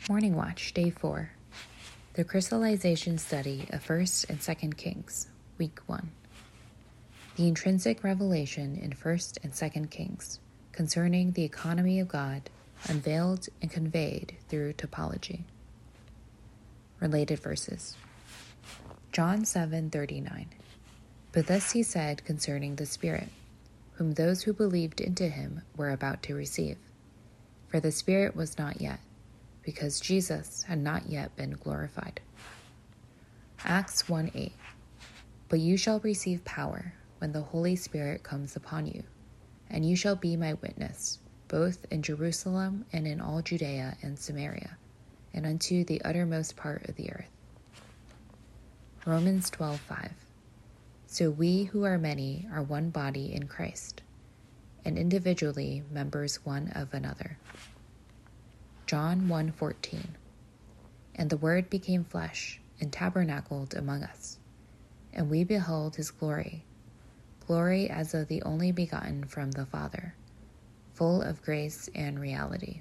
Morning Watch, Day 4. The Crystallization Study of 1st and 2nd Kings, Week 1. The intrinsic revelation in 1st and 2nd Kings concerning the economy of God unveiled and conveyed through topology. Related verses. John 7:39. But thus he said concerning the Spirit, whom those who believed into him were about to receive. For the Spirit was not yet, because Jesus had not yet been glorified. Acts 1:8. But you shall receive power when the Holy Spirit comes upon you, and you shall be my witness, both in Jerusalem and in all Judea and Samaria, and unto the uttermost part of the earth. Romans 12:5. So we who are many are one body in Christ, and individually members one of another. John 1:14. And the Word became flesh and tabernacled among us, and we beheld his glory, glory as of the only begotten from the Father, full of grace and reality.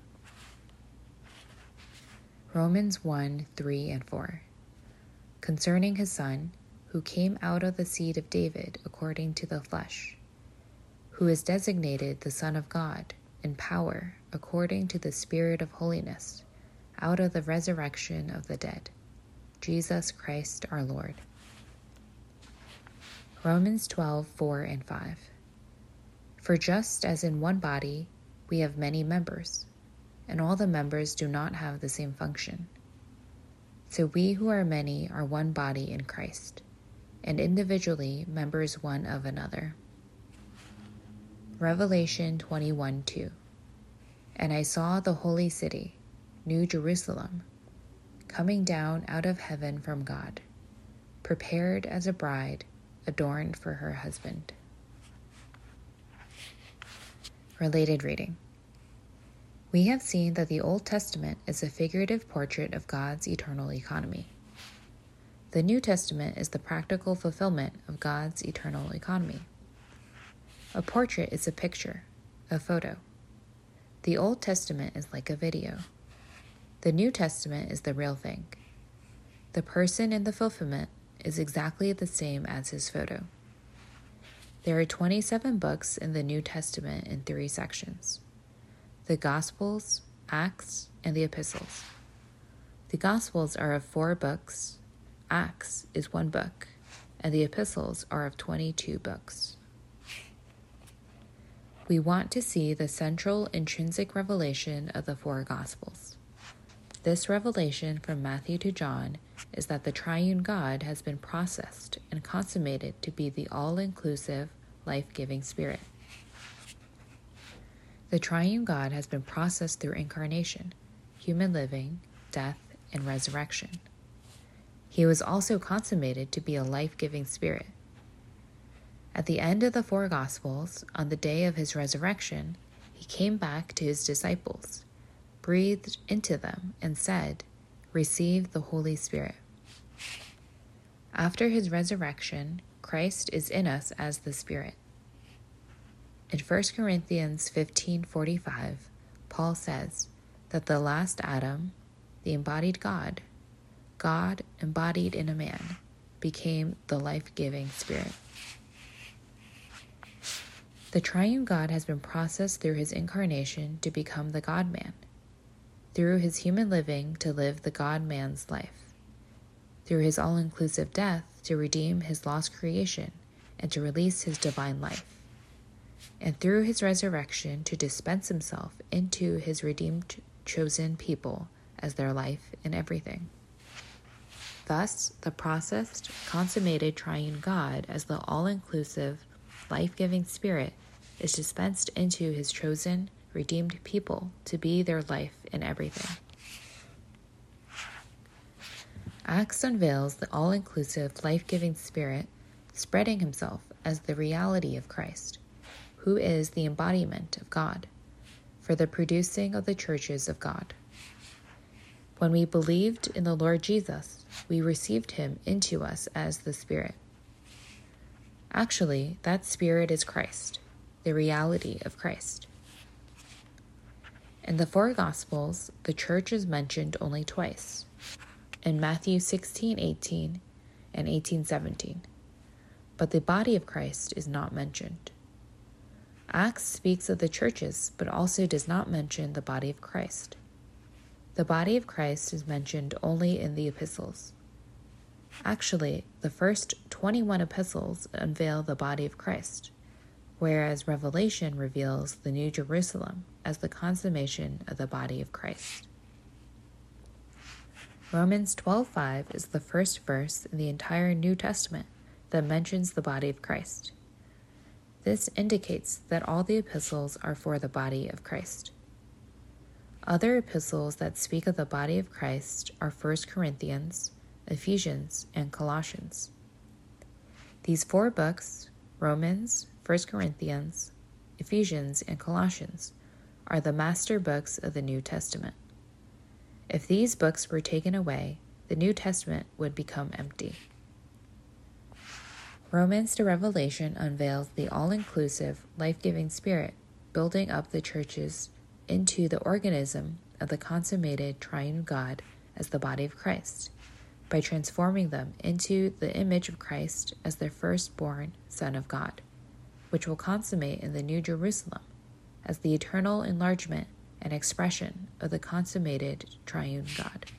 Romans 1:3 and 4. Concerning his Son, who came out of the seed of David according to the flesh, who is designated the Son of God in power according to the Spirit of holiness, out of the resurrection of the dead, Jesus Christ our Lord. Romans 12:4 and 5. For just as in one body we have many members, and all the members do not have the same function, so we who are many are one body in Christ, and individually members one of another. Revelation 21:2. And I saw the holy city, New Jerusalem, coming down out of heaven from God, prepared as a bride adorned for her husband. Related reading. We have seen that the Old Testament is a figurative portrait of God's eternal economy. The New Testament is the practical fulfillment of God's eternal economy. A portrait is a picture, a photo. The Old Testament is like a video. The New Testament is the real thing. The person in the fulfillment is exactly the same as his photo. There are 27 books in the New Testament in 3 sections: the Gospels, Acts, and the Epistles. The Gospels are of 4 books, Acts is 1 book, and the Epistles are of 22 books. We want to see the central intrinsic revelation of the 4 Gospels. This revelation from Matthew to John is that the triune God has been processed and consummated to be the all-inclusive, life-giving Spirit. The triune God has been processed through incarnation, human living, death, and resurrection. He was also consummated to be a life-giving Spirit. At the end of the 4 Gospels, on the day of his resurrection, he came back to his disciples, breathed into them, and said, "Receive the Holy Spirit." After his resurrection, Christ is in us as the Spirit. In 1 Corinthians 15:45, Paul says that the last Adam, the embodied God, God embodied in a man, became the life-giving Spirit. The triune God has been processed through his incarnation to become the God-man, through his human living to live the God-man's life, through his all-inclusive death to redeem his lost creation and to release his divine life, and through his resurrection to dispense himself into his redeemed, chosen people as their life and everything. Thus, the processed, consummated triune God as the all-inclusive, life-giving Spirit is dispensed into his chosen, redeemed people to be their life and everything. Acts unveils the all-inclusive, life-giving Spirit spreading himself as the reality of Christ, who is the embodiment of God, for the producing of the churches of God. When we believed in the Lord Jesus, we received him into us as the Spirit. Actually, that Spirit is Christ, the reality of Christ. In the four Gospels, the church is mentioned only twice, in Matthew 16:18 and 18:17, but the body of Christ is not mentioned. Acts speaks of the churches, but also does not mention the body of Christ. The body of Christ is mentioned only in the epistles. Actually, the first 21 epistles unveil the body of Christ, whereas Revelation reveals the New Jerusalem as the consummation of the body of Christ. Romans 12:5 is the first verse in the entire New Testament that mentions the body of Christ. This indicates that all the epistles are for the body of Christ. Other epistles that speak of the body of Christ are 1 Corinthians, Ephesians, and Colossians. These four books, Romans, 1 Corinthians, Ephesians, and Colossians, are the master books of the New Testament. If these books were taken away, the New Testament would become empty. Romans to Revelation unveils the all-inclusive, life-giving Spirit building up the churches into the organism of the consummated triune God as the body of Christ, by transforming them into the image of Christ as their firstborn Son of God, which will consummate in the New Jerusalem as the eternal enlargement and expression of the consummated triune God.